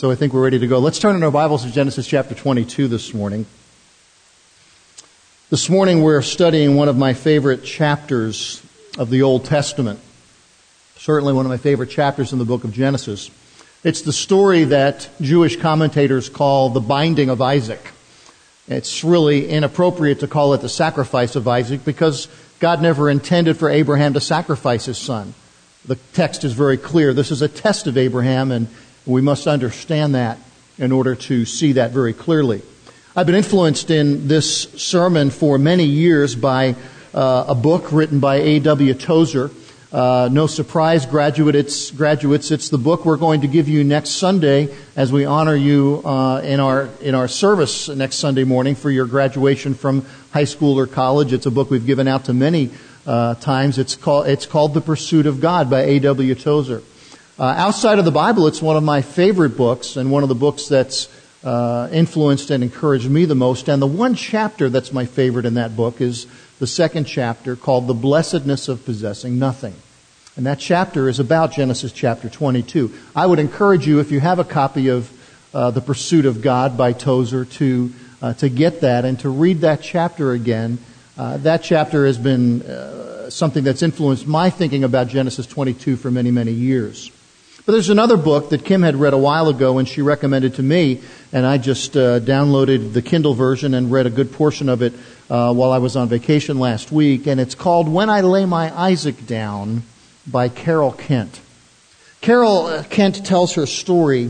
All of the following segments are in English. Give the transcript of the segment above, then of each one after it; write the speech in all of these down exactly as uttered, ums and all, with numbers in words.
So I think we're ready to go. Let's turn in our Bibles to Genesis chapter twenty-two this morning. This morning we're studying one of my favorite chapters of the Old Testament. Certainly one of my favorite chapters in the book of Genesis. It's the story that Jewish commentators call the binding of Isaac. It's really inappropriate to call it the sacrifice of Isaac because God never intended for Abraham to sacrifice his son. The text is very clear. This is a test of Abraham, and we must understand that in order to see that very clearly. I've been influenced in this sermon for many years by uh, a book written by A W Tozer. Uh, no surprise, graduates, graduates, it's the book we're going to give you next Sunday as we honor you uh, in our in our service next Sunday morning for your graduation from high school or college. It's a book we've given out to many uh, times. It's called it's called The Pursuit of God by A W Tozer. Uh, outside of the Bible, it's one of my favorite books and one of the books that's uh, influenced and encouraged me the most. And the one chapter that's my favorite in that book is the second chapter called The Blessedness of Possessing Nothing. And that chapter is about Genesis chapter twenty-two. I would encourage you, if you have a copy of uh, The Pursuit of God by Tozer, to uh, to get that and to read that chapter again. Uh, that chapter has been uh, something that's influenced my thinking about Genesis twenty-two for many, many years. But there's another book that Kim had read a while ago and she recommended to me, and I just uh, downloaded the Kindle version and read a good portion of it uh, while I was on vacation last week, and it's called When I Lay My Isaac Down by Carol Kent. Carol Kent tells her story,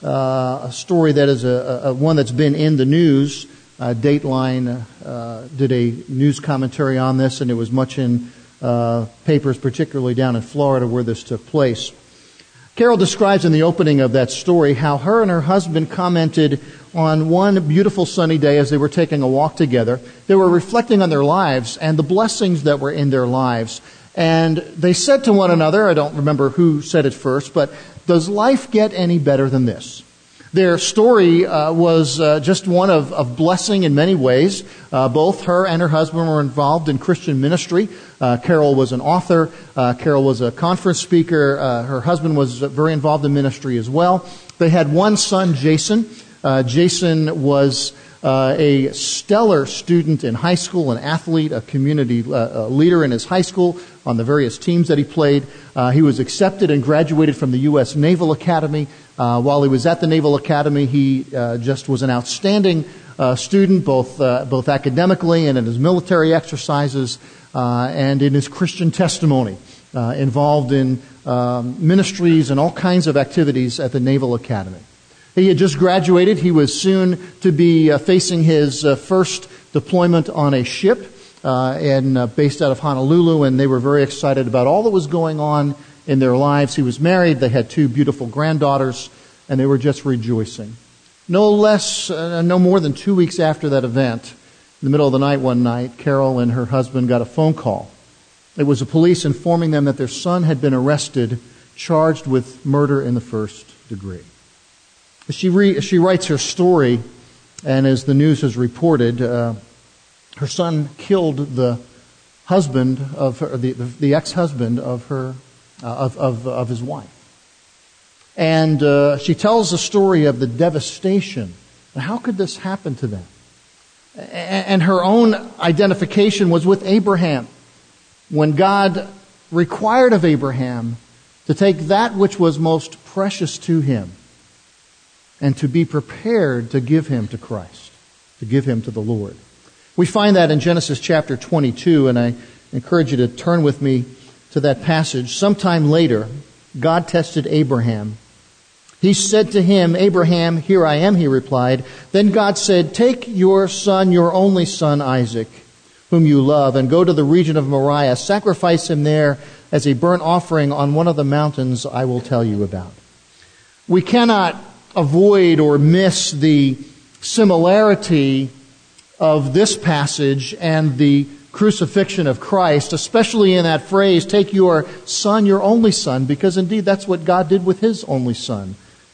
uh, a story that is a, a one that's been in the news. Uh, Dateline uh, did a news commentary on this, and it was much in uh, papers, particularly down in Florida where this took place. Carol describes in the opening of that story how her and her husband commented on one beautiful sunny day as they were taking a walk together. They were reflecting on their lives and the blessings that were in their lives. And they said to one another, I don't remember who said it first, but does life get any better than this? Their story uh, was uh, just one of, of blessing in many ways. Uh, both her and her husband were involved in Christian ministry. Uh, Carol was an author. Uh, Carol was a conference speaker. Uh, her husband was very involved in ministry as well. They had one son, Jason. Uh, Jason was uh, a stellar student in high school, an athlete, a community uh, a leader in his high school on the various teams that he played. Uh, he was accepted and graduated from the U S Naval Academy. Uh, while he was at the Naval Academy, he uh, just was an outstanding uh, student, both uh, both academically and in his military exercises uh, and in his Christian testimony, uh, involved in um, ministries and all kinds of activities at the Naval Academy. He had just graduated. He was soon to be uh, facing his uh, first deployment on a ship uh, and uh, based out of Honolulu, and they were very excited about all that was going on in their lives. He was married. They had two beautiful granddaughters, and they were just rejoicing. No less, uh, no more than two weeks after that event, in the middle of the night one night, Carol and her husband got a phone call. It was the police informing them that their son had been arrested, charged with murder in the first degree. As she, re- as she writes her story, and as the news has reported, uh, her son killed the husband of her, the, the, the ex-husband of her Uh, of, of, of his wife. And uh, she tells the story of the devastation. And how could this happen to them? And her own identification was with Abraham. When God required of Abraham to take that which was most precious to him and to be prepared to give him to Christ, to give him to the Lord. We find that in Genesis chapter twenty-two, and I encourage you to turn with me to that passage. Sometime later, God tested Abraham. He said to him, Abraham, here I am, he replied. Then God said, take your son, your only son, Isaac, whom you love, and go to the region of Moriah. Sacrifice him there as a burnt offering on one of the mountains I will tell you about. We cannot avoid or miss the similarity of this passage and the crucifixion of Christ, especially in that phrase, take your son, your only son, because indeed that's what God did with his only son.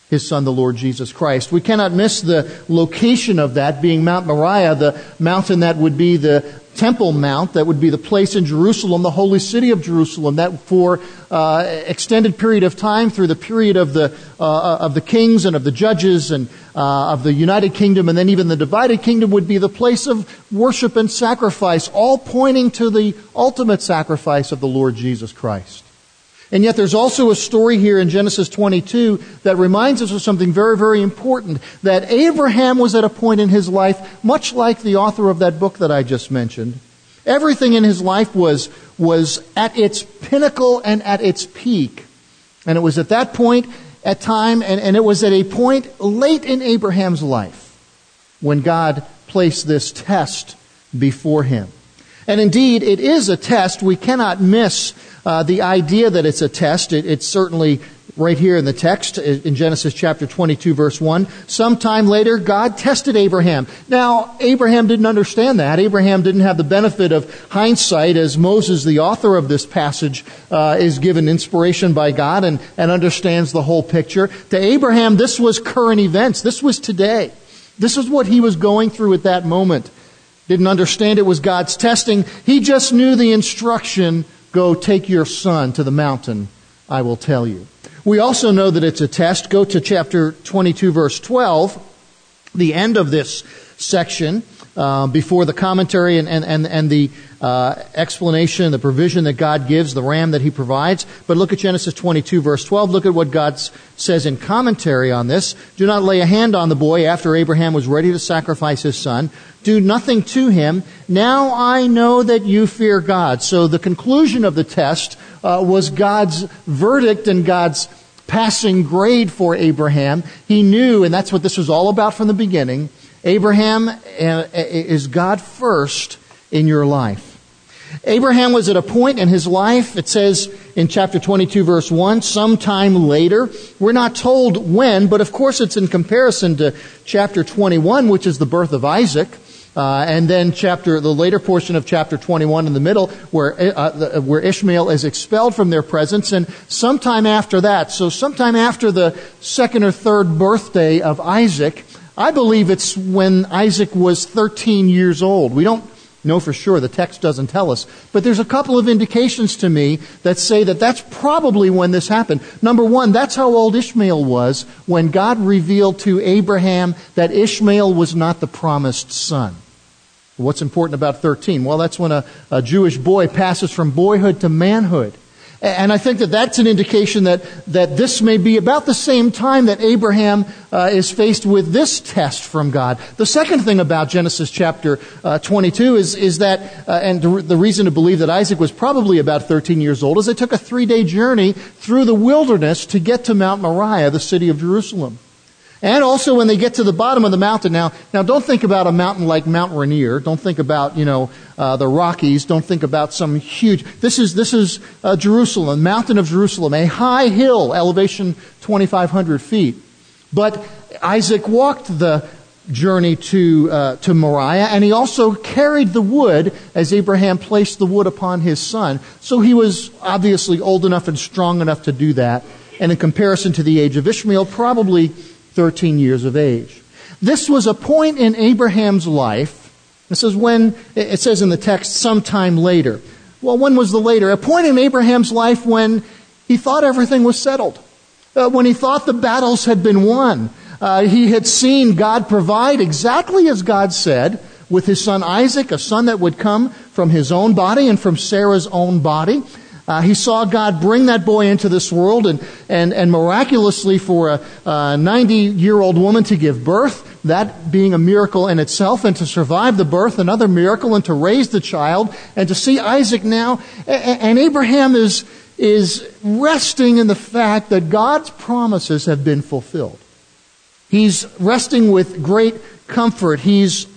his son, the Lord Jesus Christ. We cannot miss the location of that being Mount Moriah, the mountain that would be the Temple Mount, that would be the place in Jerusalem, the holy city of Jerusalem, that for uh, extended period of time, through the period of the uh, of the kings and of the judges and uh, of the United Kingdom, and then even the divided kingdom, would be the place of worship and sacrifice, all pointing to the ultimate sacrifice of the Lord Jesus Christ. And yet there's also a story here in Genesis twenty-two that reminds us of something very, very important, that Abraham was at a point in his life, much like the author of that book that I just mentioned. Everything in his life was, was at its pinnacle and at its peak. And it was at that point, at time, and, and it was at a point late in Abraham's life when God placed this test before him. And indeed, it is a test. We cannot miss uh, the idea that it's a test. It, it's certainly right here in the text, in Genesis chapter twenty-two, verse one. Sometime later, God tested Abraham. Now, Abraham didn't understand that. Abraham didn't have the benefit of hindsight, as Moses, the author of this passage, uh, is given inspiration by God and, and understands the whole picture. To Abraham, this was current events. This was today. This is what he was going through at that moment. Didn't understand it was God's testing. He just knew the instruction, go take your son to the mountain, I will tell you. We also know that it's a test. Go to chapter twenty-two, verse twelve, the end of this section, uh, before the commentary and, and, and, and the uh, explanation, the provision that God gives, the ram that he provides. But look at Genesis twenty-two, verse twelve. Look at what God says in commentary on this. Do not lay a hand on the boy after Abraham was ready to sacrifice his son. Do nothing to him. Now I know that you fear God. So the conclusion of the test uh, was God's verdict and God's passing grade for Abraham. He knew, and that's what this was all about from the beginning, Abraham is God first in your life. Abraham was at a point in his life, it says in chapter twenty-two, verse one, sometime later. We're not told when, but of course it's in comparison to chapter twenty-one, which is the birth of Isaac. Uh, and then chapter, the later portion of chapter twenty-one in the middle, where uh, the, where Ishmael is expelled from their presence, and sometime after that, so sometime after the second or third birthday of Isaac, I believe it's when Isaac was thirteen years old. We don't know for sure, the text doesn't tell us, but there's a couple of indications to me that say that that's probably when this happened. Number one, that's how old Ishmael was when God revealed to Abraham that Ishmael was not the promised son. What's important about thirteen? Well, that's when a, a Jewish boy passes from boyhood to manhood. And I think that that's an indication that, that this may be about the same time that Abraham uh, is faced with this test from God. The second thing about Genesis chapter uh, twenty-two is, is that, uh, and the reason to believe that Isaac was probably about thirteen years old, is they took a three-day journey through the wilderness to get to Mount Moriah, the city of Jerusalem. And also when they get to the bottom of the mountain, now, now don't think about a mountain like Mount Rainier. Don't think about, you know, uh, the Rockies. Don't think about some huge, this is, this is uh, Jerusalem, mountain of Jerusalem, a high hill, elevation twenty-five hundred feet. But Isaac walked the journey to, uh, to Moriah, and he also carried the wood as Abraham placed the wood upon his son. So he was obviously old enough and strong enough to do that. And in comparison to the age of Ishmael, probably thirteen years of age. This was a point in Abraham's life. This is when, it says in the text, sometime later. Well, when was the later? A point in Abraham's life when he thought everything was settled. Uh, when he thought the battles had been won. Uh, he had seen God provide exactly as God said with his son Isaac, a son that would come from his own body and from Sarah's own body. Uh, he saw God bring that boy into this world and, and, and miraculously for a, a ninety-year-old woman to give birth, that being a miracle in itself, and to survive the birth, another miracle, and to raise the child, and to see Isaac now. And, and Abraham is, is resting in the fact that God's promises have been fulfilled. He's resting with great comfort. He's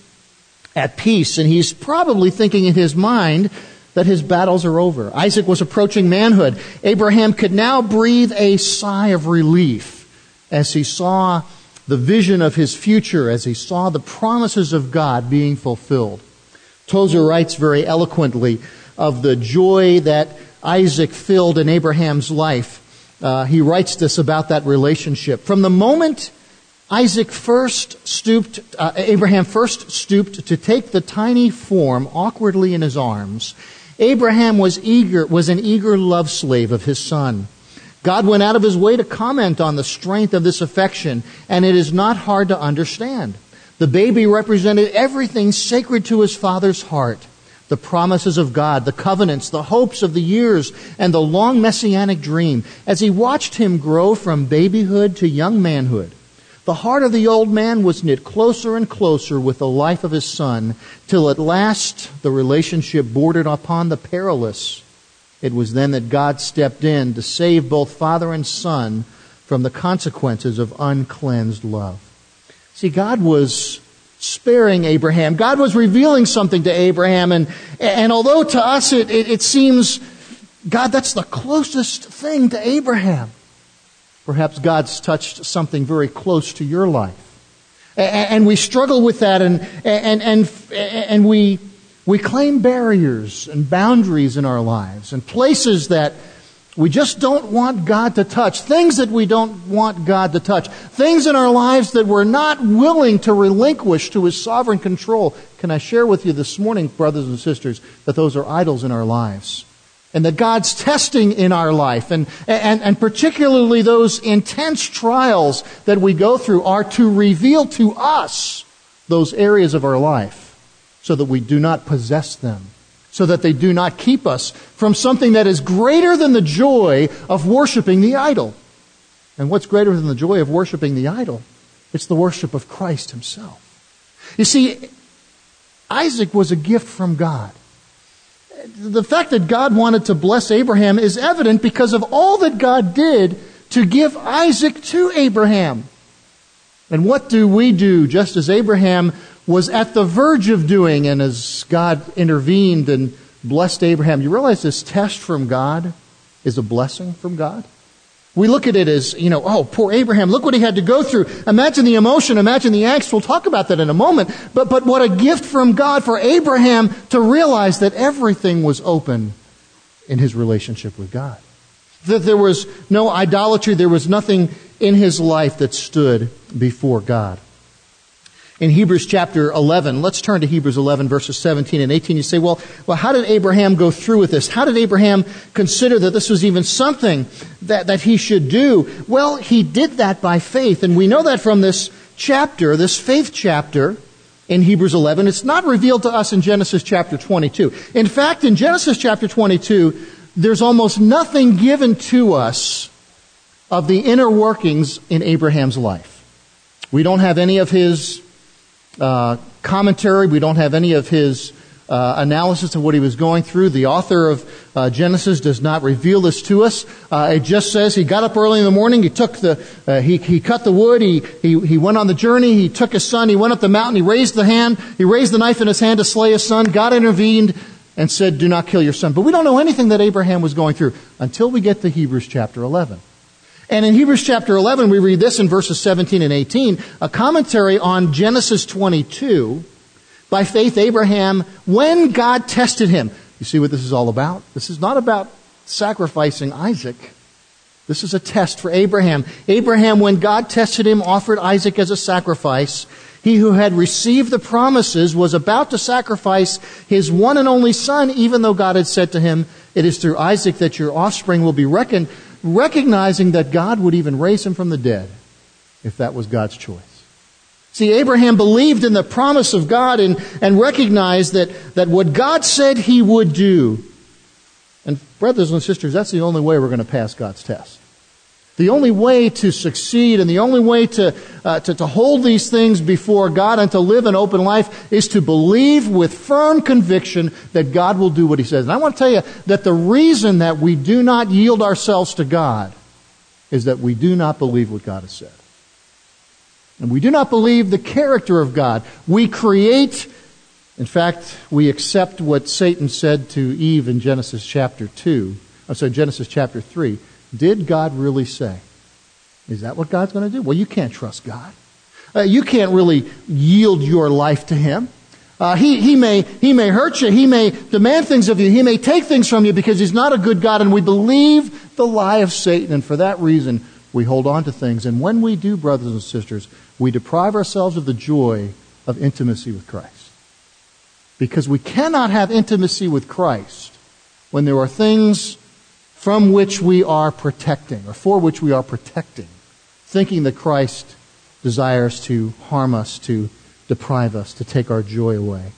at peace, and he's probably thinking in his mind that his battles are over. Isaac was approaching manhood. Abraham could now breathe a sigh of relief as he saw the vision of his future, as he saw the promises of God being fulfilled. Tozer writes very eloquently of the joy that Isaac filled in Abraham's life uh, he writes this about that relationship. From the moment Isaac first stooped, uh, Abraham first stooped to take the tiny form awkwardly in his arms, Abraham was eager, was an eager love slave of his son. God went out of his way to comment on the strength of this affection, and it is not hard to understand. The baby represented everything sacred to his father's heart. The promises of God, the covenants, the hopes of the years, and the long messianic dream. As he watched him grow from babyhood to young manhood, the heart of the old man was knit closer and closer with the life of his son, till at last the relationship bordered upon the perilous. It was then that God stepped in to save both father and son from the consequences of uncleansed love. See, God was sparing Abraham. God was revealing something to Abraham, and, and although to us it, it, it seems, God, that's the closest thing to Abraham. Perhaps God's touched something very close to your life. And we struggle with that, and and and and we we claim barriers and boundaries in our lives, and places that we just don't want God to touch, things that we don't want God to touch, things in our lives that we're not willing to relinquish to His sovereign control. Can I share with you this morning, brothers and sisters, that those are idols in our lives? And that God's testing in our life, and, and, and particularly those intense trials that we go through, are to reveal to us those areas of our life so that we do not possess them, so that they do not keep us from something that is greater than the joy of worshiping the idol. And what's greater than the joy of worshiping the idol? It's the worship of Christ Himself. You see, Isaac was a gift from God. The fact that God wanted to bless Abraham is evident because of all that God did to give Isaac to Abraham. And what do we do just as Abraham was at the verge of doing, and as God intervened and blessed Abraham? You realize this test from God is a blessing from God? We look at it as, you know, oh, poor Abraham, look what he had to go through. Imagine the emotion, imagine the angst. We'll talk about that in a moment. But, but what a gift from God for Abraham to realize that everything was open in his relationship with God. That there was no idolatry, there was nothing in his life that stood before God. In Hebrews chapter eleven, let's turn to Hebrews eleven, verses seventeen and eighteen. You say, well, well, how did Abraham go through with this? How did Abraham consider that this was even something that, that he should do? Well, he did that by faith. And we know that from this chapter, this faith chapter in Hebrews eleven. It's not revealed to us in Genesis chapter twenty-two. In fact, in Genesis chapter twenty-two, there's almost nothing given to us of the inner workings in Abraham's life. We don't have any of his Uh, commentary. We don't have any of his uh, analysis of what he was going through. The author of uh, Genesis does not reveal this to us. Uh, it just says he got up early in the morning. He took the uh, he he cut the wood. He he he went on the journey. He took his son. He went up the mountain. He raised the hand. He raised the knife in his hand to slay his son. God intervened and said, "Do not kill your son." But we don't know anything that Abraham was going through until we get to Hebrews chapter eleven. And in Hebrews chapter eleven, we read this in verses seventeen and eighteen, a commentary on Genesis twenty-two. By faith, Abraham, when God tested him. You see what this is all about? This is not about sacrificing Isaac. This is a test for Abraham. Abraham, when God tested him, offered Isaac as a sacrifice. He who had received the promises was about to sacrifice his one and only son, even though God had said to him, "It is through Isaac that your offspring will be reckoned," recognizing that God would even raise him from the dead if that was God's choice. See, Abraham believed in the promise of God and, and recognized that, that what God said He would do. And brothers and sisters, that's the only way we're going to pass God's test. The only way to succeed and the only way to, uh, to, to hold these things before God and to live an open life is to believe with firm conviction that God will do what He says. And I want to tell you that the reason that we do not yield ourselves to God is that we do not believe what God has said. And we do not believe the character of God. We create, in fact, we accept what Satan said to Eve in Genesis chapter two. I'm sorry, Genesis chapter three. Did God really say? Is that what God's going to do? Well, you can't trust God. Uh, you can't really yield your life to Him. Uh, he, he may, he may hurt you. He may demand things of you. He may take things from you because he's not a good God. And we believe the lie of Satan. And for that reason, we hold on to things. And when we do, brothers and sisters, we deprive ourselves of the joy of intimacy with Christ. Because we cannot have intimacy with Christ when there are things from which we are protecting, or for which we are protecting, thinking that Christ desires to harm us, to deprive us, to take our joy away.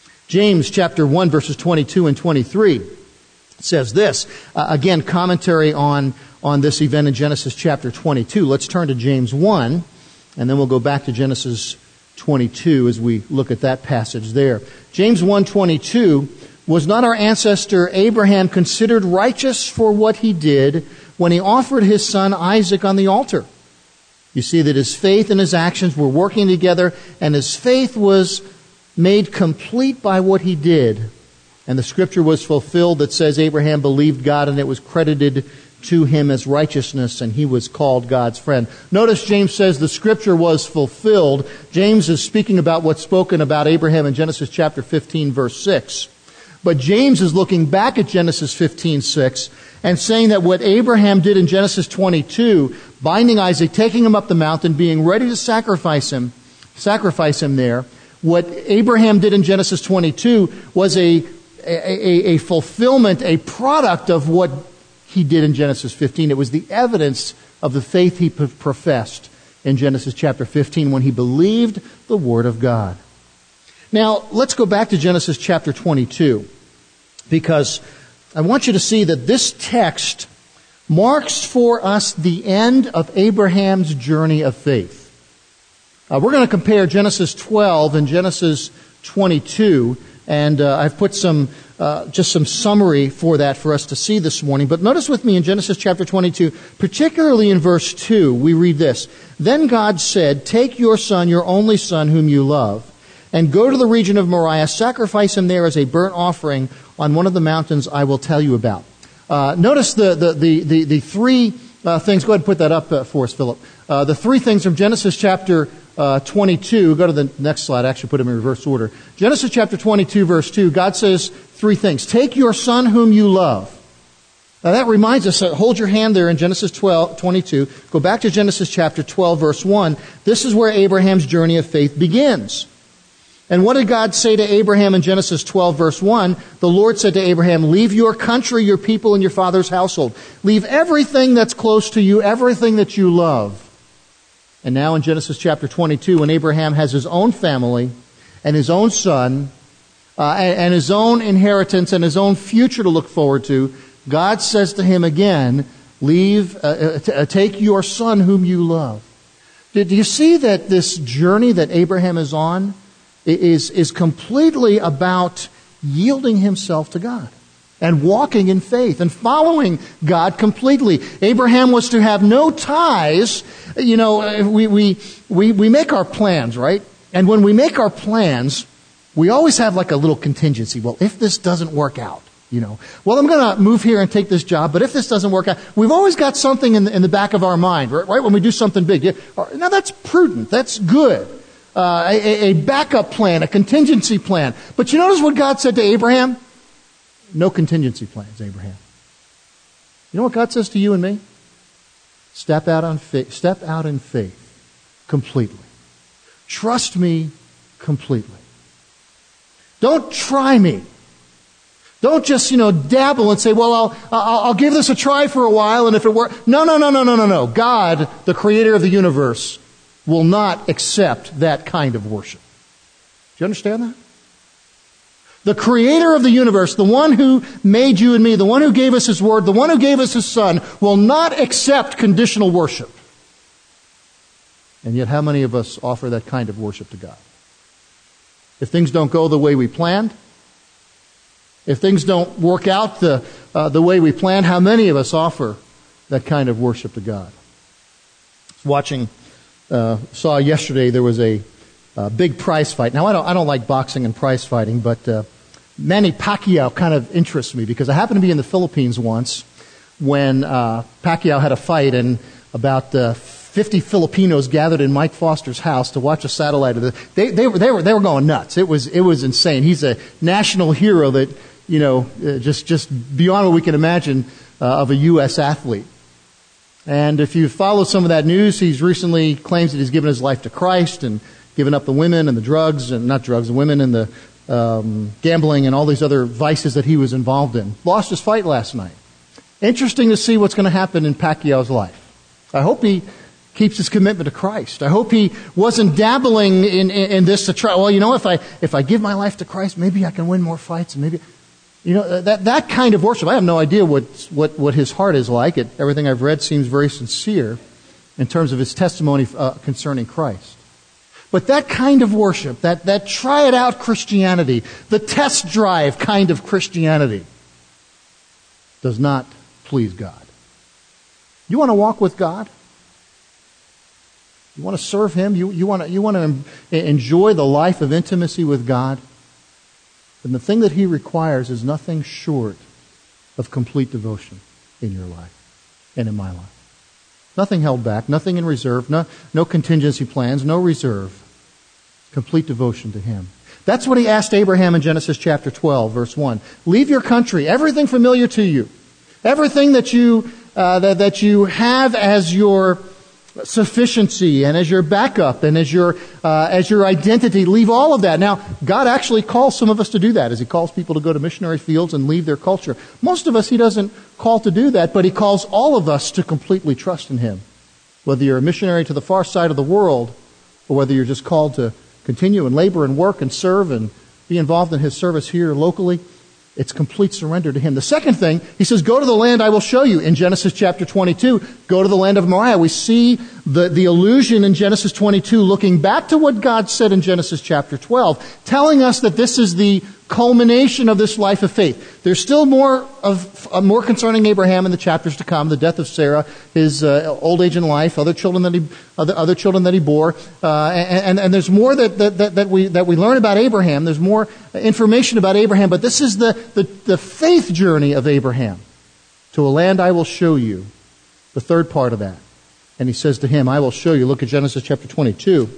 James chapter one, verses twenty-two and twenty-three says this. Uh, again, commentary on, on this event in Genesis chapter twenty-two. Let's turn to James one, and then we'll go back to Genesis twenty-two as we look at that passage there. James one twenty-two, was not our ancestor Abraham considered righteous for what he did when he offered his son Isaac on the altar? You see that his faith and his actions were working together, and his faith was made complete by what he did. And the scripture was fulfilled that says Abraham believed God, and it was credited to him as righteousness, and he was called God's friend. Notice James says the scripture was fulfilled. James is speaking about what's spoken about Abraham in Genesis chapter fifteen, verse six. But James is looking back at Genesis fifteen six and saying that what Abraham did in Genesis twenty-two, binding Isaac, taking him up the mountain, being ready to sacrifice him, sacrifice him there, what Abraham did in Genesis twenty-two was a, a, a fulfillment, a product of what he did in Genesis fifteen. It was the evidence of the faith he professed in Genesis chapter fifteen when he believed the Word of God. Now, let's go back to Genesis chapter twenty-two, because I want you to see that this text marks for us the end of Abraham's journey of faith. Uh, we're going to compare Genesis twelve and Genesis twenty-two, and uh, I've put some uh, just some summary for that for us to see this morning. But notice with me in Genesis chapter twenty-two, particularly in verse two, we read this. Then God said, "Take your son, your only son, whom you love, and go to the region of Moriah, sacrifice him there as a burnt offering on one of the mountains I will tell you about." Uh, notice the, the, the, the, the three uh, things. Go ahead and put that up uh, for us, Philip. Uh, the three things from Genesis chapter uh, twenty-two. Go to the next slide. Actually, put them in reverse order. Genesis chapter twenty-two, verse two. God says three things. Take your son whom you love. Now that reminds us, uh, hold your hand there in Genesis twelve, twenty-two. Go back to Genesis chapter twelve, verse one. This is where Abraham's journey of faith begins. And what did God say to Abraham in Genesis twelve, verse one? The Lord said to Abraham, "Leave your country, your people, and your father's household. Leave everything that's close to you, everything that you love." And now in Genesis chapter twenty-two, when Abraham has his own family and his own son uh, and, and his own inheritance and his own future to look forward to, God says to him again, "Leave, uh, uh, take your son whom you love." Did you see that this journey that Abraham is on is, is completely about yielding himself to God and walking in faith and following God completely? Abraham was to have no ties. You know, we, we, we, we make our plans, right? And when we make our plans, we always have like a little contingency. Well, if this doesn't work out, you know, well, I'm going to move here and take this job, but if this doesn't work out, we've always got something in the, in the back of our mind, right? When we do something big. Now that's prudent. That's good. Uh, a, a backup plan, a contingency plan. But you notice what God said to Abraham? No contingency plans, Abraham. You know what God says to you and me? Step out on faith, step out in faith completely. Trust me completely. Don't try me. Don't just, you know, dabble and say, well, I'll, I'll, I'll give this a try for a while, and if it works. No, no, no, no, no, no, no. God, the creator of the universe, will not accept that kind of worship. Do you understand that? The creator of the universe, the one who made you and me, the one who gave us his word, the one who gave us his son, will not accept conditional worship. And yet how many of us offer that kind of worship to God? If things don't go the way we planned, if things don't work out the, uh, the way we planned, how many of us offer that kind of worship to God? Watching Uh, saw yesterday there was a, a big prize fight. Now I don't I don't like boxing and prize fighting, but uh, Manny Pacquiao kind of interests me because I happened to be in the Philippines once when uh, Pacquiao had a fight, and about uh, fifty Filipinos gathered in Mike Foster's house to watch a satellite of the, they, they were, they were, they were going nuts. It was, it was insane. He's a national hero that, you know, uh, just, just beyond what we can imagine uh, of a U S athlete. And if you follow some of that news, he's recently claims that he's given his life to Christ and given up the women and the drugs, and not drugs, the women and the um, gambling and all these other vices that he was involved in. Lost his fight last night. Interesting to see what's going to happen in Pacquiao's life. I hope he keeps his commitment to Christ. I hope he wasn't dabbling in, in, in this to try, well, you know, if I if I give my life to Christ, maybe I can win more fights. And maybe, you know, that that kind of worship. I have no idea what what, what his heart is like. It, everything I've read seems very sincere in terms of his testimony uh, concerning Christ. But that kind of worship, that, that try-it-out Christianity, the test drive kind of Christianity, does not please God. You want to walk with God? You want to serve Him? You, you want to, you want to enjoy the life of intimacy with God? Then the thing that He requires is nothing short of complete devotion in your life and in my life. Nothing held back, nothing in reserve, no, no contingency plans, no reserve. Complete devotion to Him. That's what He asked Abraham in Genesis chapter twelve, verse one. Leave your country, everything familiar to you, everything that you uh, that, that you have as your sufficiency and as your backup and as your uh, as your identity. Leave all of that. Now, God actually calls some of us to do that, as He calls people to go to missionary fields and leave their culture. Most of us, He doesn't call to do that, but He calls all of us to completely trust in Him. Whether you're a missionary to the far side of the world, or whether you're just called to continue and labor and work and serve and be involved in His service here locally, it's complete surrender to Him. The second thing, He says, go to the land I will show you. In Genesis chapter twenty-two, go to the land of Moriah. We see the, the allusion in Genesis twenty-two looking back to what God said in Genesis chapter twelve, telling us that this is the culmination of this life of faith. There's still more of uh, more concerning Abraham in the chapters to come. The death of Sarah, his uh, old age in life, other children that he other, other children that he bore, uh, and, and and there's more that, that that we that we learn about Abraham. There's more information about Abraham, but this is the the, the faith journey of Abraham to a land I will show you. The third part of that, and he says to him, "I will show you." Look at Genesis chapter twenty-two,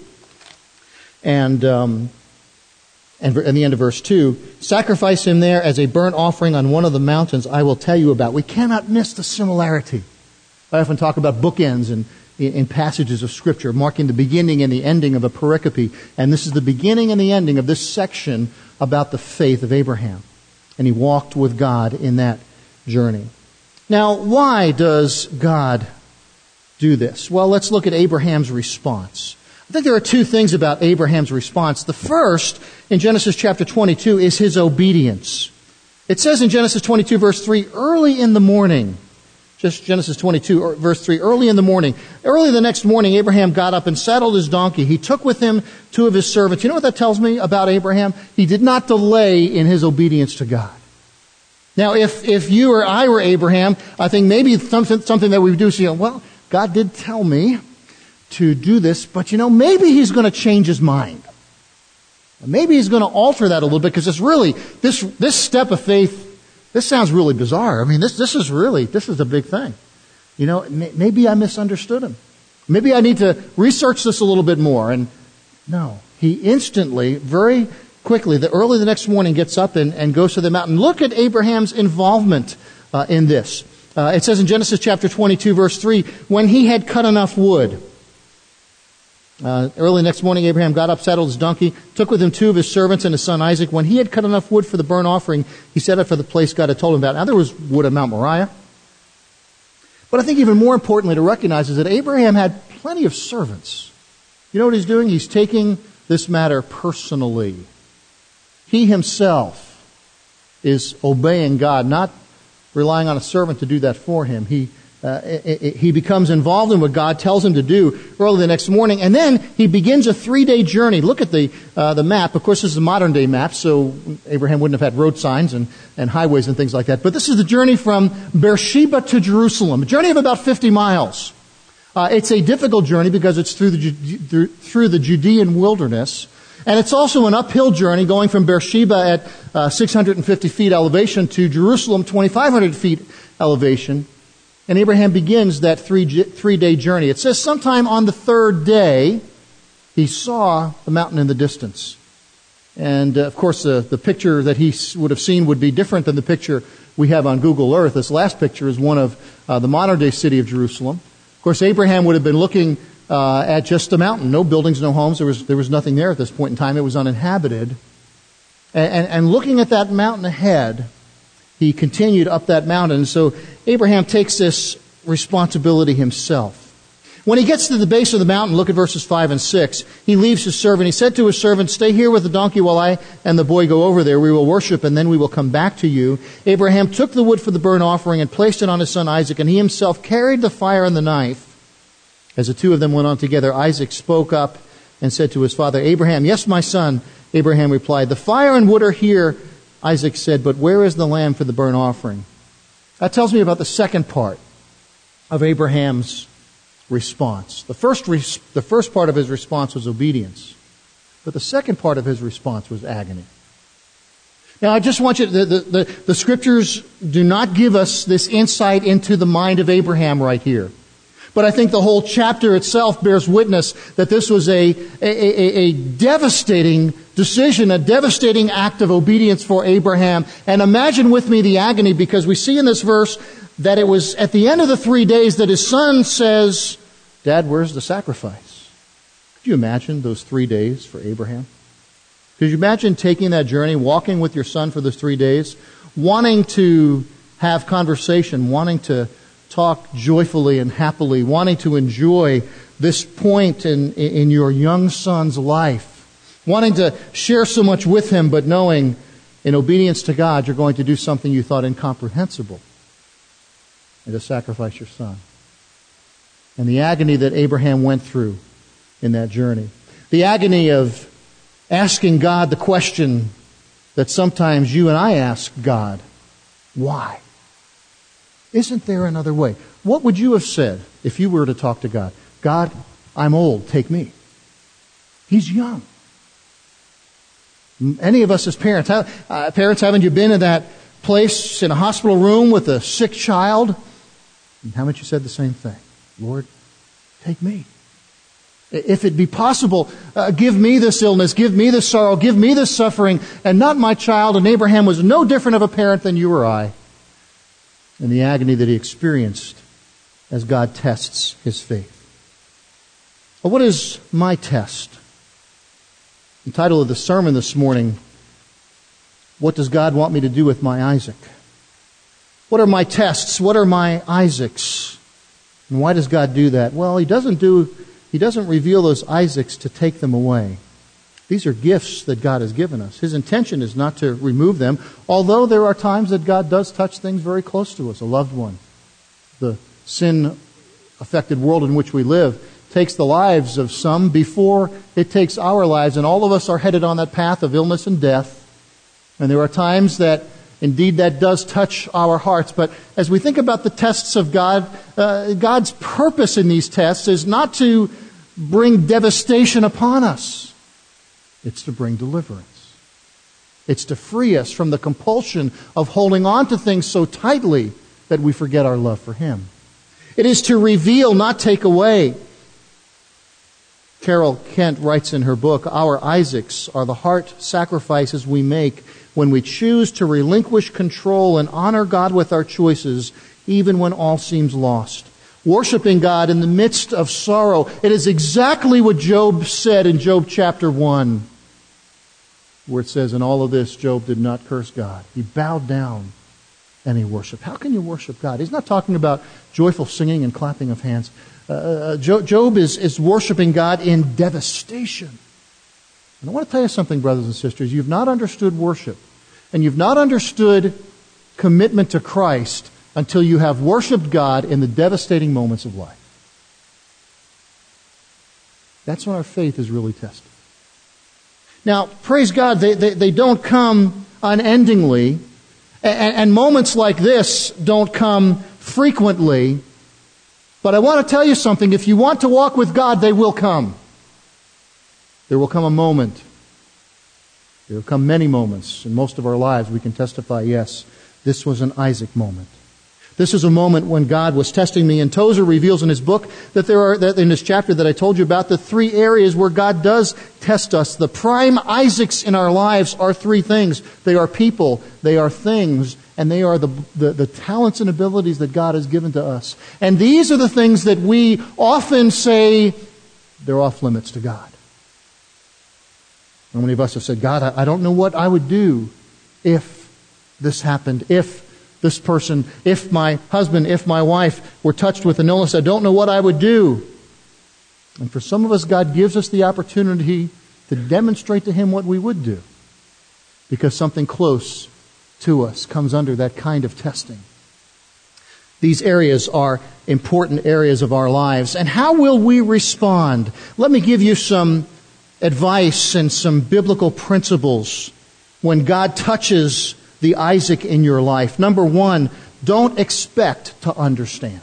and. Um, And in the end of verse two, sacrifice him there as a burnt offering on one of the mountains I will tell you about. We cannot miss the similarity. I often talk about bookends in, in passages of Scripture, marking the beginning and the ending of a pericope. And this is the beginning and the ending of this section about the faith of Abraham. And he walked with God in that journey. Now, why does God do this? Well, let's look at Abraham's response. I think there are two things about Abraham's response. The first, in Genesis chapter twenty-two, is his obedience. It says in Genesis twenty-two, verse three, early in the morning, just Genesis twenty-two, verse three, early in the morning, early the next morning, Abraham got up and saddled his donkey. He took with him two of his servants. You know what that tells me about Abraham? He did not delay in his obedience to God. Now, if, if you or I were Abraham, I think maybe something, something that we would do is, you know, well, God did tell me to do this, but you know, maybe He's going to change His mind. Maybe He's going to alter that a little bit, because it's really, this this step of faith, this sounds really bizarre. I mean, this this is really, this is a big thing. You know, maybe I misunderstood Him. Maybe I need to research this a little bit more. And no, he instantly, very quickly, the early the next morning, gets up and, and goes to the mountain. Look at Abraham's involvement uh, in this. Uh, it says in Genesis chapter twenty-two, verse three, when he had cut enough wood. Uh, early next morning, Abraham got up, saddled his donkey, took with him two of his servants and his son Isaac. When he had cut enough wood for the burnt offering, he set out for the place God had told him about. Now, there was wood at Mount Moriah. But I think even more importantly to recognize is that Abraham had plenty of servants. You know what he's doing? He's taking this matter personally. He himself is obeying God, not relying on a servant to do that for him. He Uh, it, it, he becomes involved in what God tells him to do early the next morning, and then he begins a three-day journey. Look at the uh, the map. Of course, this is a modern-day map, so Abraham wouldn't have had road signs and, and highways and things like that. But this is the journey from Beersheba to Jerusalem, a journey of about fifty miles. Uh, it's a difficult journey because it's through the through the Judean wilderness, and it's also an uphill journey going from Beersheba at uh, six hundred fifty feet elevation to Jerusalem, twenty-five hundred feet elevation. And Abraham begins that three, three-day journey. It says sometime on the third day, he saw the mountain in the distance. And, uh, of course, uh, the picture that he would have seen would be different than the picture we have on Google Earth. This last picture is one of uh, the modern-day city of Jerusalem. Of course, Abraham would have been looking uh, at just a mountain. No buildings, no homes. There was, there was nothing there at this point in time. It was uninhabited. And, and, and looking at that mountain ahead, he continued up that mountain. So Abraham takes this responsibility himself. When he gets to the base of the mountain, look at verses five and six. He leaves his servant. He said to his servant, "Stay here with the donkey while I and the boy go over there. We will worship, and then we will come back to you." Abraham took the wood for the burnt offering and placed it on his son Isaac, and he himself carried the fire and the knife. As the two of them went on together, Isaac spoke up and said to his father, "Abraham." "Yes, my son," Abraham replied. "The fire and wood are here," Isaac said, "but where is the lamb for the burnt offering?" That tells me about the second part of Abraham's response. The first, res- the first part of his response was obedience. But the second part of his response was agony. Now, I just want you to, the, the, the scriptures do not give us this insight into the mind of Abraham right here. But I think the whole chapter itself bears witness that this was a, a, a, a devastating decision, a devastating act of obedience for Abraham. And imagine with me the agony, because we see in this verse that it was at the end of the three days that his son says, "Dad, where's the sacrifice?" Could you imagine those three days for Abraham? Could you imagine taking that journey, walking with your son for those three days, wanting to have conversation, wanting to talk joyfully and happily, wanting to enjoy this point in, in your young son's life, wanting to share so much with him, but knowing in obedience to God you're going to do something you thought incomprehensible, and to sacrifice your son. And the agony that Abraham went through in that journey. The agony of asking God the question that sometimes you and I ask God, why? Isn't there another way? What would you have said if you were to talk to God? "God, I'm old, take me." He's young. Any of us as parents, uh, parents, haven't you been in that place in a hospital room with a sick child? And haven't you said the same thing? "Lord, take me. If it be possible, uh, give me this illness, give me this sorrow, give me this suffering, and not my child." And Abraham was no different of a parent than you or I, in the agony that he experienced as God tests his faith. Well, what is my test? The title of the sermon this morning, "What does God want me to do with my Isaac?" What are my tests? What are my Isaacs? And why does God do that? Well, He doesn't do, He doesn't reveal those Isaacs to take them away. These are gifts that God has given us. His intention is not to remove them, although there are times that God does touch things very close to us. A loved one. The sin-affected world in which we live takes the lives of some before it takes our lives, and all of us are headed on that path of illness and death. And there are times that indeed that does touch our hearts. But as we think about the tests of God, uh, God's purpose in these tests is not to bring devastation upon us. It's to bring deliverance. It's to free us from the compulsion of holding on to things so tightly that we forget our love for Him. It is to reveal, not take away. Carol Kent writes in her book, "Our Isaacs are the heart sacrifices we make when we choose to relinquish control and honor God with our choices, even when all seems lost. Worshiping God in the midst of sorrow." It is exactly what Job said in Job chapter one, where it says, "In all of this, Job did not curse God. He bowed down and he worshiped." How can you worship God? He's not talking about joyful singing and clapping of hands. Uh, Job is, is worshiping God in devastation. And I want to tell you something, brothers and sisters. You've not understood worship, and you've not understood commitment to Christ until you have worshiped God in the devastating moments of life. That's when our faith is really tested. Now, praise God, they, they, they don't come unendingly, and, and moments like this don't come frequently. But I want to tell you something. If you want to walk with God, they will come. There will come a moment. There will come many moments. In most of our lives, we can testify, yes, this was an Isaac moment. This is a moment when God was testing me, and Tozer reveals in his book that there are, that in this chapter that I told you about, the three areas where God does test us. The prime Isaacs in our lives are three things. They are people, they are things, and they are the, the, the talents and abilities that God has given to us. And these are the things that we often say they're off limits to God. How many of us have said, God, I, I don't know what I would do if this happened, if this person, if my husband, if my wife were touched with an illness, I don't know what I would do. And for some of us, God gives us the opportunity to demonstrate to Him what we would do, because something close to us comes under that kind of testing. These areas are important areas of our lives. And how will we respond? Let me give you some advice and some biblical principles when God touches the Isaac in your life. Number one, don't expect to understand.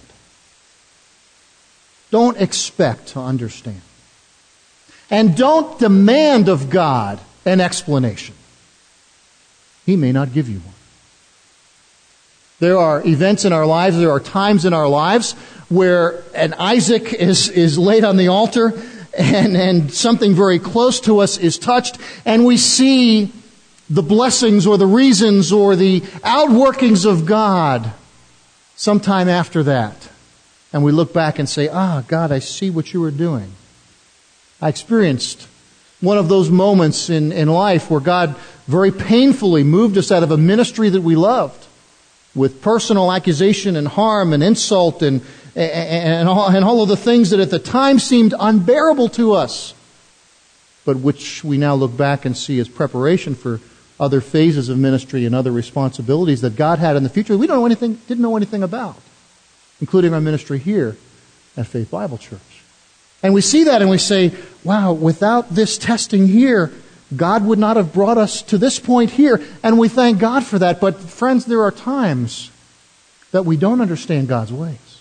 Don't expect to understand. And don't demand of God an explanation. He may not give you one. There are events in our lives, there are times in our lives where an Isaac is, is laid on the altar and, and something very close to us is touched, and we see the blessings or the reasons or the outworkings of God sometime after that. And we look back and say, ah, God, I see what you were doing. I experienced one of those moments in, in life where God very painfully moved us out of a ministry that we loved with personal accusation and harm and insult and, and, and, all, and all of the things that at the time seemed unbearable to us, but which we now look back and see as preparation for other phases of ministry and other responsibilities that God had in the future we don't know anything, didn't know anything about, including our ministry here at Faith Bible Church. And we see that and we say, wow, without this testing here, God would not have brought us to this point here. And we thank God for that. But friends, there are times that we don't understand God's ways.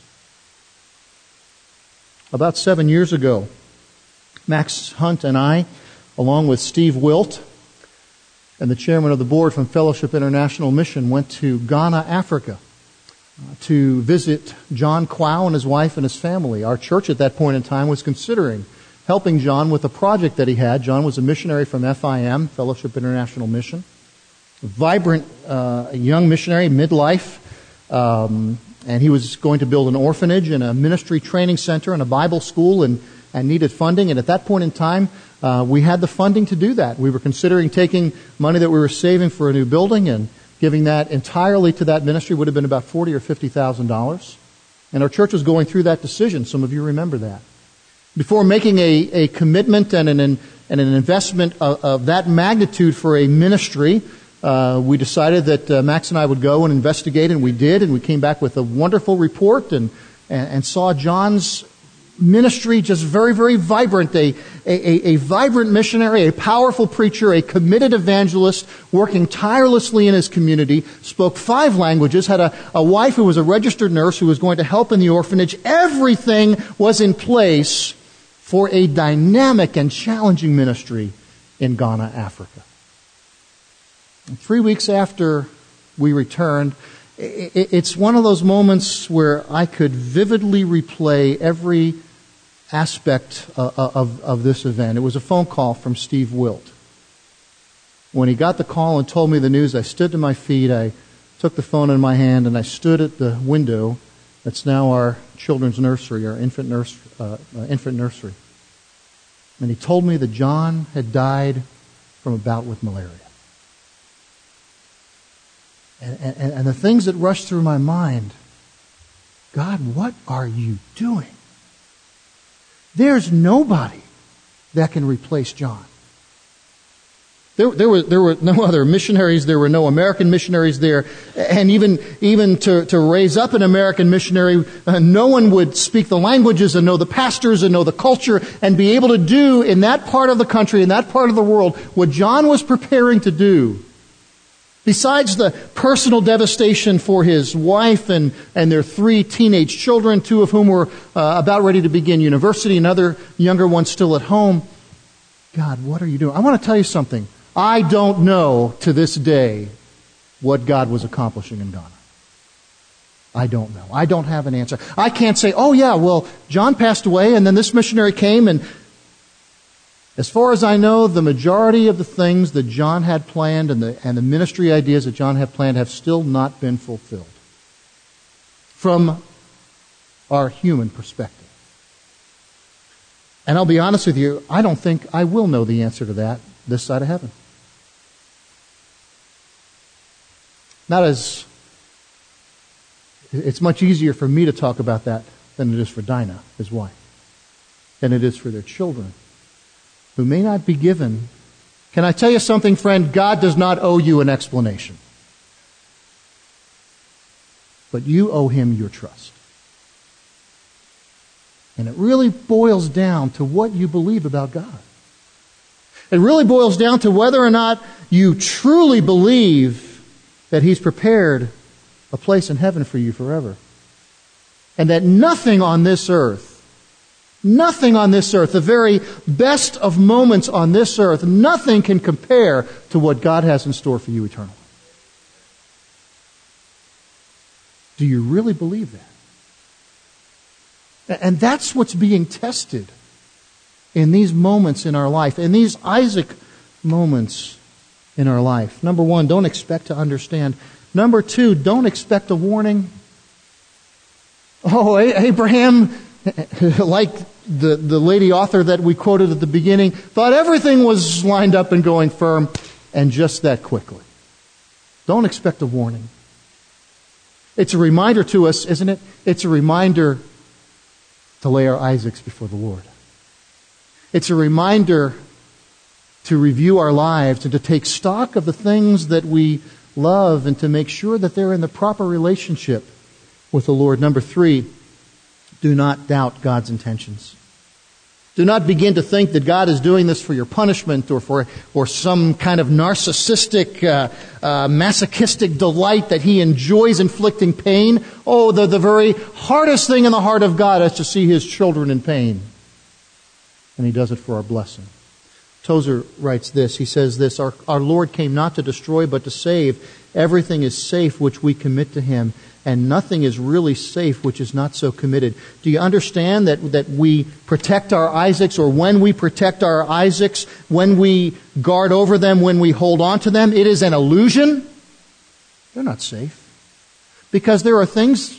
About seven years ago, Max Hunt and I, along with Steve Wilt, and the chairman of the board from Fellowship International Mission, went to Ghana, Africa, uh, to visit John Quao and his wife and his family. Our church at that point in time was considering helping John with a project that he had. John was a missionary from F I M, Fellowship International Mission. A vibrant uh, young missionary, midlife, um, and he was going to build an orphanage and a ministry training center and a Bible school and, and needed funding. And at that point in time, Uh, we had the funding to do that. We were considering taking money that we were saving for a new building and giving that entirely to that ministry. Would have been about forty or fifty thousand dollars. And our church was going through that decision. Some of you remember that. Before making a, a commitment and an and an investment of, of that magnitude for a ministry, uh, we decided that uh, Max and I would go and investigate, and we did. And we came back with a wonderful report and and, and saw John's ministry just very, very vibrant, a, a, a vibrant missionary, a powerful preacher, a committed evangelist, working tirelessly in his community, spoke five languages, had a, a wife who was a registered nurse who was going to help in the orphanage. Everything was in place for a dynamic and challenging ministry in Ghana, Africa. And three weeks after we returned, it's one of those moments where I could vividly replay every aspect of, of, of this event. It was a phone call from Steve Wilt. When he got the call and told me the news, I stood to my feet, I took the phone in my hand, and I stood at the window that's now our children's nursery, our infant, nurse, uh, uh, infant nursery. And he told me that John had died from a bout with malaria. And, and, and the things that rushed through my mind, God, what are you doing? There's nobody that can replace John. There, there were there were no other missionaries. There were no American missionaries there, and even even to, to raise up an American missionary, uh, no one would speak the languages and know the pastors and know the culture and be able to do in that part of the country, in that part of the world, what John was preparing to do. Besides the personal devastation for his wife and, and their three teenage children, two of whom were uh, about ready to begin university, another younger one still at home. God, what are you doing? I want to tell you something. I don't know to this day what God was accomplishing in Ghana. I don't know. I don't have an answer. I can't say, oh yeah, well, John passed away and then this missionary came, and as far as I know, the majority of the things that John had planned and the, and the ministry ideas that John had planned have still not been fulfilled from our human perspective. And I'll be honest with you, I don't think I will know the answer to that this side of heaven. Not as... It's much easier for me to talk about that than it is for Dinah, his wife, than it is for their children, who may not be given. Can I tell you something, friend? God does not owe you an explanation. But you owe Him your trust. And it really boils down to what you believe about God. It really boils down to whether or not you truly believe that He's prepared a place in heaven for you forever. And that nothing on this earth, nothing on this earth, the very best of moments on this earth, nothing can compare to what God has in store for you eternally. Do you really believe that? And that's what's being tested in these moments in our life, in these Isaac moments in our life. Number one, don't expect to understand. Number two, don't expect a warning. Oh, Abraham, like the, the lady author that we quoted at the beginning, thought everything was lined up and going firm, and just that quickly. Don't expect a warning. It's a reminder to us, isn't it? It's a reminder to lay our Isaacs before the Lord. It's a reminder to review our lives and to take stock of the things that we love and to make sure that they're in the proper relationship with the Lord. Number three, do not doubt God's intentions. Do not begin to think that God is doing this for your punishment or for or some kind of narcissistic, uh, uh, masochistic delight that He enjoys inflicting pain. Oh, the, the very hardest thing in the heart of God is to see His children in pain. And He does it for our blessing. Tozer writes this. He says this, our, our Lord came not to destroy but to save. Everything is safe which we commit to Him, and nothing is really safe which is not so committed. Do you understand that, that we protect our Isaacs, or when we protect our Isaacs, when we guard over them, when we hold on to them, it is an illusion? They're not safe. Because there are things,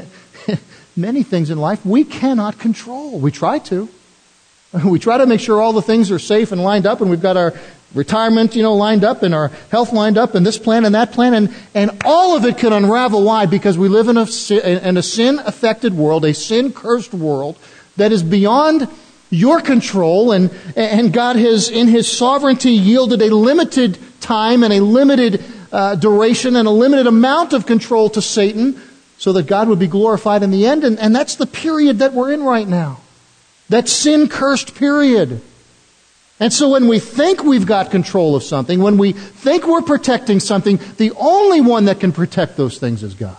many things in life we cannot control. We try to. We try to make sure all the things are safe and lined up, and we've got our retirement, you know, lined up, and our health lined up, and this plan and that plan, and, and all of it can unravel. Why? Because we live in a, in a sin-affected world, a sin-cursed world that is beyond your control, and, and God has, in His sovereignty, yielded a limited time and a limited uh, duration and a limited amount of control to Satan so that God would be glorified in the end, and, and that's the period that we're in right now. That sin-cursed period. And so when we think we've got control of something, when we think we're protecting something, the only one that can protect those things is God.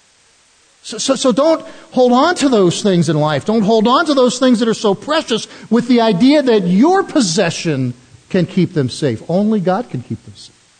So, so, so don't hold on to those things in life. Don't hold on to those things that are so precious with the idea that your possession can keep them safe. Only God can keep them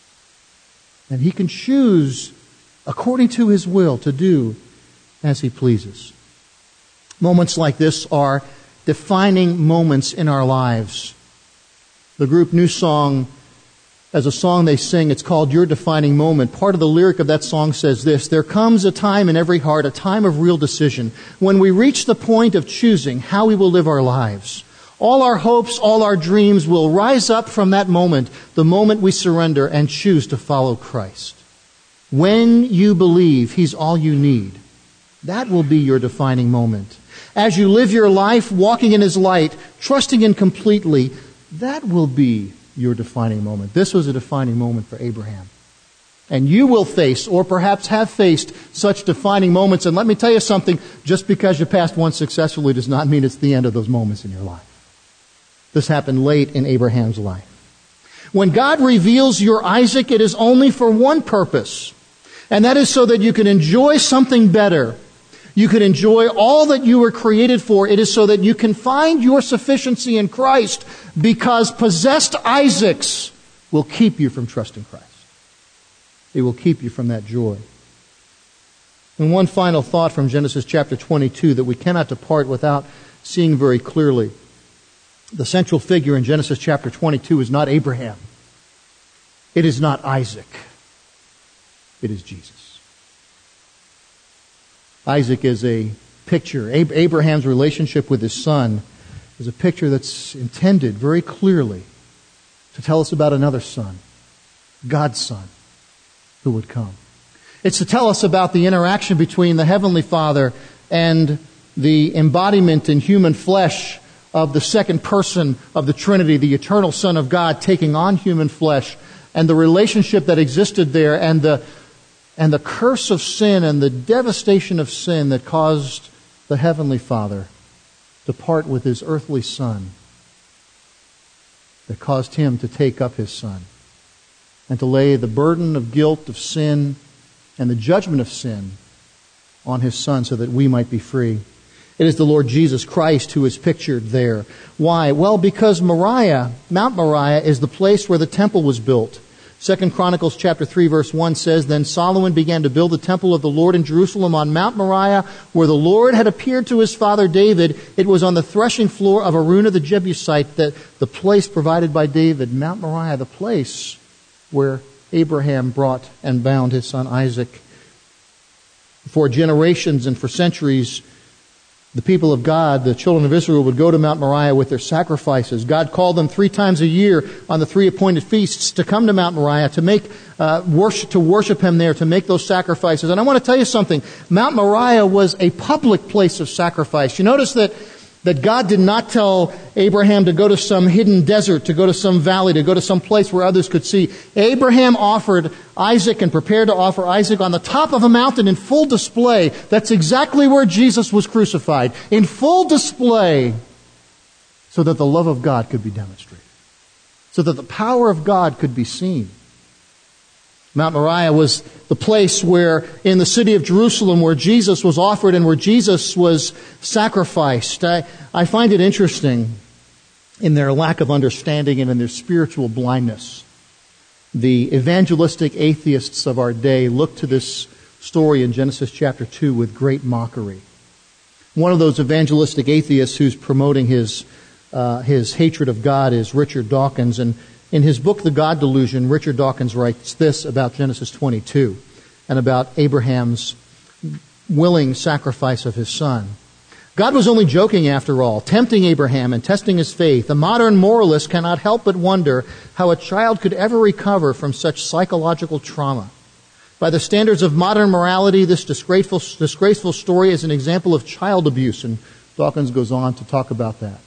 safe. And He can choose, according to His will, to do as He pleases. Moments like this are defining moments in our lives. The group New Song has a song they sing. It's called Your Defining Moment. Part of the lyric of that song says this: there comes a time in every heart, a time of real decision, when we reach the point of choosing how we will live our lives. All our hopes, all our dreams will rise up from that moment, the moment we surrender and choose to follow Christ. When you believe He's all you need, that will be your defining moment. As you live your life walking in His light, trusting Him completely, that will be your defining moment. This was a defining moment for Abraham. And you will face, or perhaps have faced, such defining moments. And let me tell you something, just because you passed one successfully does not mean it's the end of those moments in your life. This happened late in Abraham's life. When God reveals your Isaac, it is only for one purpose. And that is so that you can enjoy something better. You can enjoy all that you were created for. It is so that you can find your sufficiency in Christ, because possessed Isaacs will keep you from trusting Christ. It will keep you from that joy. And one final thought from Genesis chapter twenty-two that we cannot depart without seeing very clearly. The central figure in Genesis chapter twenty-two is not Abraham. It is not Isaac. It is Jesus. Isaac is a picture. Abraham's relationship with his son is a picture that's intended very clearly to tell us about another son, God's son, who would come. It's to tell us about the interaction between the Heavenly Father and the embodiment in human flesh of the second person of the Trinity, the eternal Son of God, taking on human flesh, and the relationship that existed there, and the and the curse of sin and the devastation of sin that caused the Heavenly Father to part with His earthly Son, that caused Him to take up His Son and to lay the burden of guilt, of sin, and the judgment of sin on His Son so that we might be free. It is the Lord Jesus Christ who is pictured there. Why? Well, because Moriah, Mount Moriah, is the place where the temple was built. Second Chronicles chapter three verse one says, Then Solomon began to build the temple of the Lord in Jerusalem on Mount Moriah, where the Lord had appeared to his father David. It was on the threshing floor of Araunah the Jebusite, that the place provided by David, Mount Moriah, the place where Abraham brought and bound his son Isaac. For generations and for centuries, the people of God, the children of Israel, would go to Mount Moriah with their sacrifices. God called them three times a year on the three appointed feasts to come to Mount Moriah, to make uh, worship, to worship Him there, to make those sacrifices. And I want to tell you something. Mount Moriah was a public place of sacrifice. You notice that that God did not tell Abraham to go to some hidden desert, to go to some valley, to go to some place where others could see. Abraham offered Isaac and prepared to offer Isaac on the top of a mountain in full display. That's exactly where Jesus was crucified, in full display, so that the love of God could be demonstrated, so that the power of God could be seen. Mount Moriah was the place where, in the city of Jerusalem, where Jesus was offered and where Jesus was sacrificed. I, I find it interesting in their lack of understanding and in their spiritual blindness. The evangelistic atheists of our day look to this story in Genesis chapter two with great mockery. One of those evangelistic atheists who's promoting his uh, his hatred of God is Richard Dawkins, and in his book, The God Delusion, Richard Dawkins writes this about Genesis twenty-two and about Abraham's willing sacrifice of his son. God was only joking after all, tempting Abraham and testing his faith. A modern moralist cannot help but wonder how a child could ever recover from such psychological trauma. By the standards of modern morality, this disgraceful, disgraceful story is an example of child abuse, and Dawkins goes on to talk about that.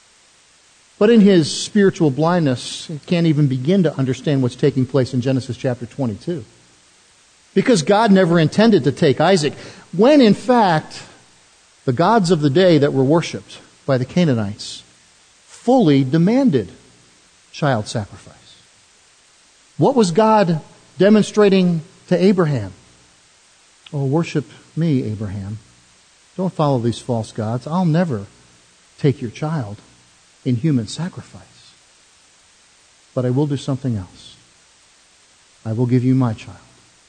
But in his spiritual blindness, he can't even begin to understand what's taking place in Genesis chapter twenty-two. Because God never intended to take Isaac, when in fact, the gods of the day that were worshipped by the Canaanites fully demanded child sacrifice. What was God demonstrating to Abraham? Oh, worship me, Abraham. Don't follow these false gods. I'll never take your child in human sacrifice. But I will do something else. I will give you my child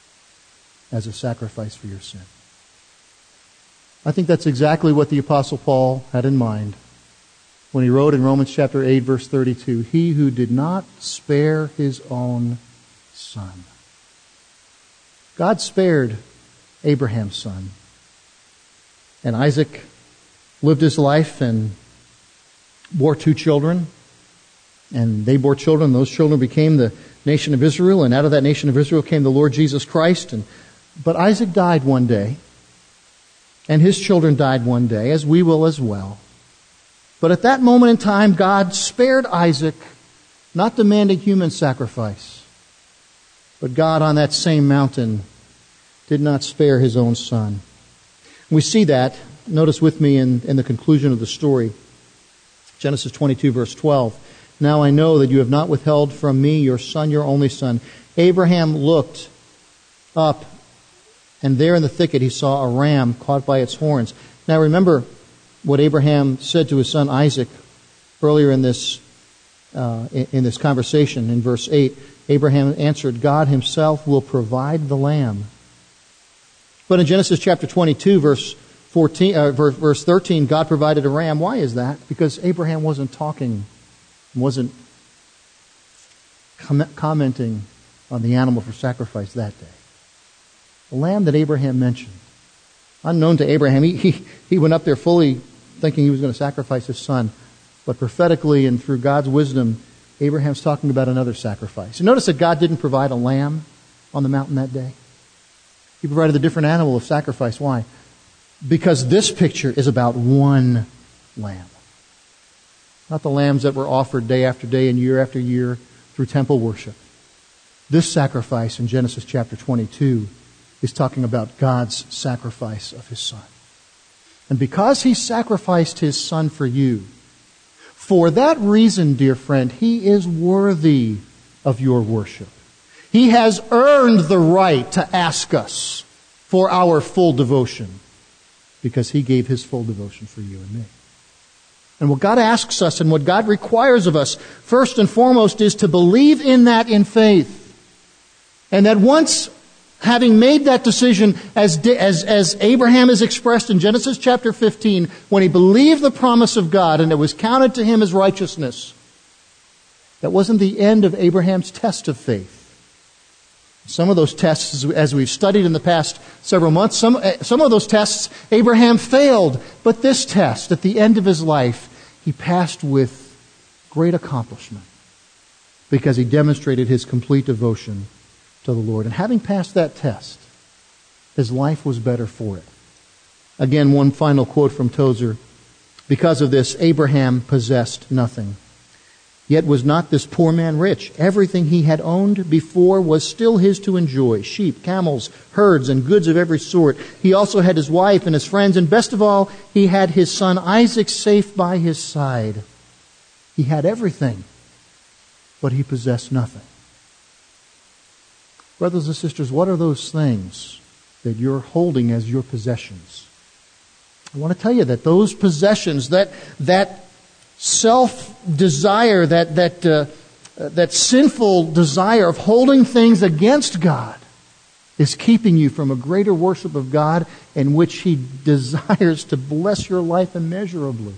as a sacrifice for your sin. I think that's exactly what the Apostle Paul had in mind when he wrote in Romans chapter eight, verse thirty-two, He who did not spare his own son. God spared Abraham's son. And Isaac lived his life and bore two children, and they bore children. Those children became the nation of Israel, and out of that nation of Israel came the Lord Jesus Christ. And but Isaac died one day, and his children died one day, as we will as well. But at that moment in time, God spared Isaac, not demanding human sacrifice. But God on that same mountain did not spare His own son. We see that, notice with me in, in the conclusion of the story. Genesis twenty-two, verse twelve. Now I know that you have not withheld from me your son, your only son. Abraham looked up, and there in the thicket he saw a ram caught by its horns. Now remember what Abraham said to his son Isaac earlier in this uh, in, in this conversation in verse eight. Abraham answered, God Himself will provide the lamb. But in Genesis chapter twenty-two, verse fourteen, uh, verse thirteen, God provided a ram. Why is that? Because Abraham wasn't talking, wasn't com- commenting on the animal for sacrifice that day. The lamb that Abraham mentioned, unknown to Abraham, he, he, he went up there fully thinking he was going to sacrifice his son. But prophetically and through God's wisdom, Abraham's talking about another sacrifice. And notice that God didn't provide a lamb on the mountain that day. He provided a different animal of sacrifice. Why? Because this picture is about one lamb. Not the lambs that were offered day after day and year after year through temple worship. This sacrifice in Genesis chapter twenty-two is talking about God's sacrifice of His Son. And because He sacrificed His Son for you, for that reason, dear friend, He is worthy of your worship. He has earned the right to ask us for our full devotion because He gave His full devotion for you and me. And what God asks us and what God requires of us, first and foremost, is to believe in that in faith. And that once having made that decision, as, as, as Abraham is expressed in Genesis chapter fifteen, when he believed the promise of God and it was counted to him as righteousness, that wasn't the end of Abraham's test of faith. Some of those tests, as we've studied in the past several months, some, some of those tests Abraham failed. But this test, at the end of his life, he passed with great accomplishment because he demonstrated his complete devotion to the Lord. And having passed that test, his life was better for it. Again, one final quote from Tozer. Because of this, Abraham possessed nothing. Yet was not this poor man rich? Everything he had owned before was still his to enjoy. Sheep, camels, herds, and goods of every sort. He also had his wife and his friends, and best of all, he had his son Isaac safe by his side. He had everything, but he possessed nothing. Brothers and sisters, what are those things that you're holding as your possessions? I want to tell you that those possessions, that that self-desire, that that uh, uh, that sinful desire of holding things against God, is keeping you from a greater worship of God in which He desires to bless your life immeasurably.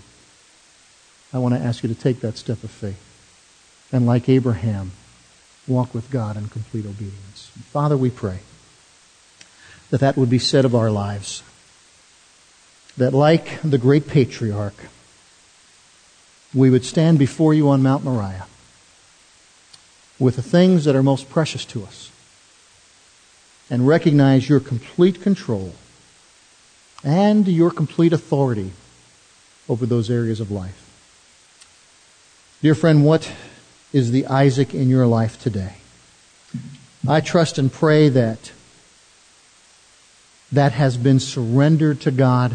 I want to ask you to take that step of faith and, like Abraham, walk with God in complete obedience. Father, we pray that that would be said of our lives. That like the great patriarch, we would stand before you on Mount Moriah with the things that are most precious to us and recognize your complete control and your complete authority over those areas of life. Dear friend, what is the Isaac in your life today? I trust and pray that that has been surrendered to God.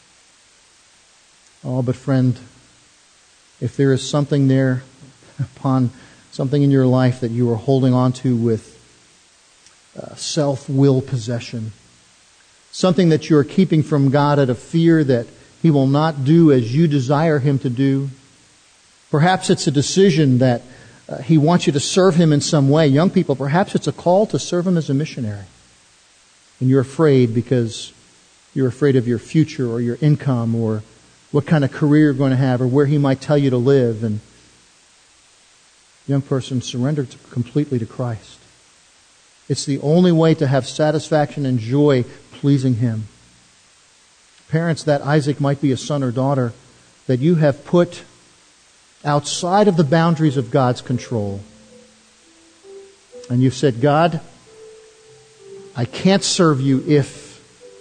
Oh, but friend, if there is something there upon something in your life that you are holding on to with uh, self-will possession, something that you are keeping from God out of fear that He will not do as you desire Him to do, perhaps it's a decision that uh, He wants you to serve Him in some way. Young people, perhaps it's a call to serve Him as a missionary. And you're afraid because you're afraid of your future or your income or what kind of career you're going to have or where He might tell you to live. And young person, surrender to, completely to Christ. It's the only way to have satisfaction and joy pleasing Him. Parents, that Isaac might be a son or daughter that you have put outside of the boundaries of God's control. And you've said, God, I can't serve you if...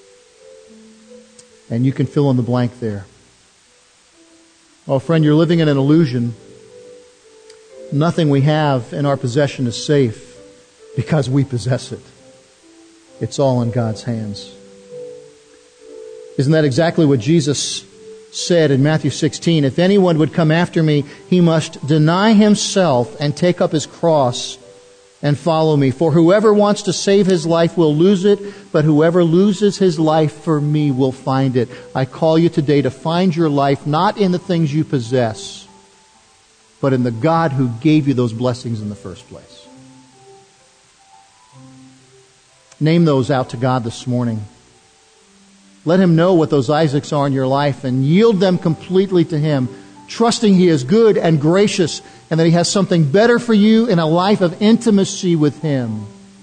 And you can fill in the blank there. Oh, friend, you're living in an illusion. Nothing we have in our possession is safe because we possess it. It's all in God's hands. Isn't that exactly what Jesus said in Matthew sixteen? If anyone would come after me, he must deny himself and take up his cross and follow me. For whoever wants to save his life will lose it, but whoever loses his life for me will find it. I call you today to find your life not in the things you possess, but in the God who gave you those blessings in the first place. Name those out to God this morning. Let Him know what those Isaacs are in your life and yield them completely to Him, trusting He is good and gracious and that He has something better for you in a life of intimacy with Him.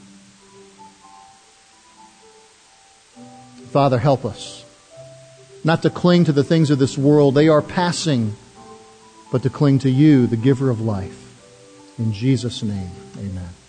Father, help us not to cling to the things of this world. They are passing, but to cling to You, the giver of life. In Jesus' name, amen.